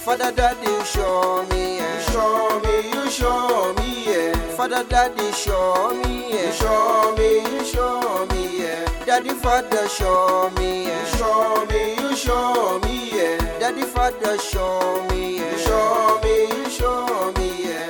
Father, Daddy, you show me, yeah. Show me, you show me, yeah. Father, Daddy, show me, yeah. You show me, yeah. Daddy, Father, show me, yeah. Show me, you show me, yeah. Daddy, Father, show me, yeah. You show me, yeah.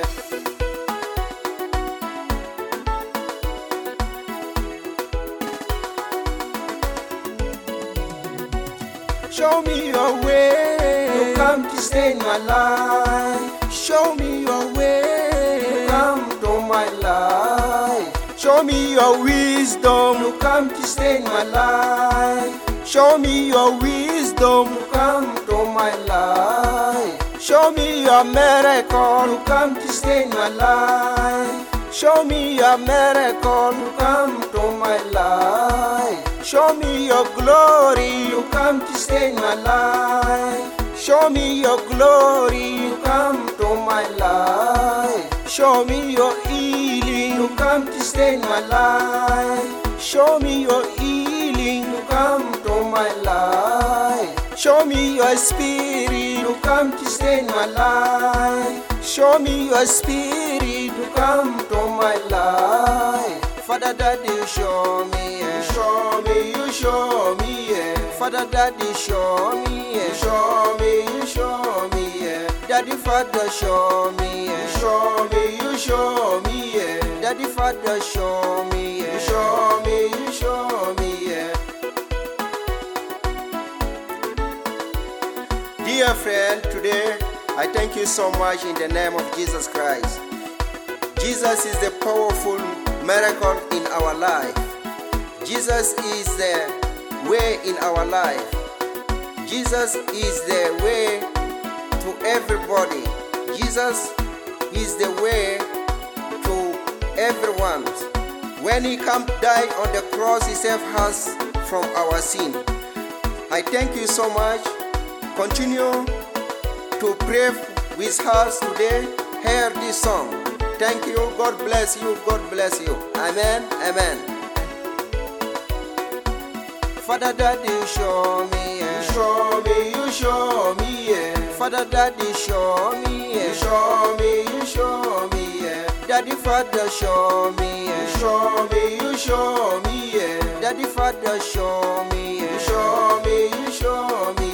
Show me your way. You come to stay in my life. Show me your way. You come to my life. Show me your wisdom. You come to stay in my life. Show me your wisdom. You come to my life. Show me your miracle. You come to stay in my life. Show me your miracle. You come to my life. Show me your glory. You come to stay in my life. Show me your glory. You come to my life. Show me your healing. You come to stay in my life. Show me your healing. You come to my life. Show me your spirit. You come to stay in my life. Show me your spirit. You come to my life. Father, Daddy, you show me, yeah. You show me, yeah. Father, Daddy, show me, yeah. You show me, yeah. Daddy, Father, show me, yeah. You show me, yeah. Daddy, Father, show me, yeah. You show me, yeah. Dear friend, today I thank you so much in the name of Jesus Christ. Jesus is the powerful miracle in our life. Jesus is the way in our life. Jesus is the way to everybody. Jesus is the way to everyone. When he come die on the cross, he saved us from our sin. I thank you so much. Continue to pray with us today. Hear this song. Thank you. God bless you. God bless you. Amen. Amen. Father, Daddy, show me, yeah. You show me, yeah. Father, Daddy, show me, yeah. You show me, yeah. Daddy, Father, show me, yeah. You show me, yeah. Daddy, Father, show me, yeah. You show me,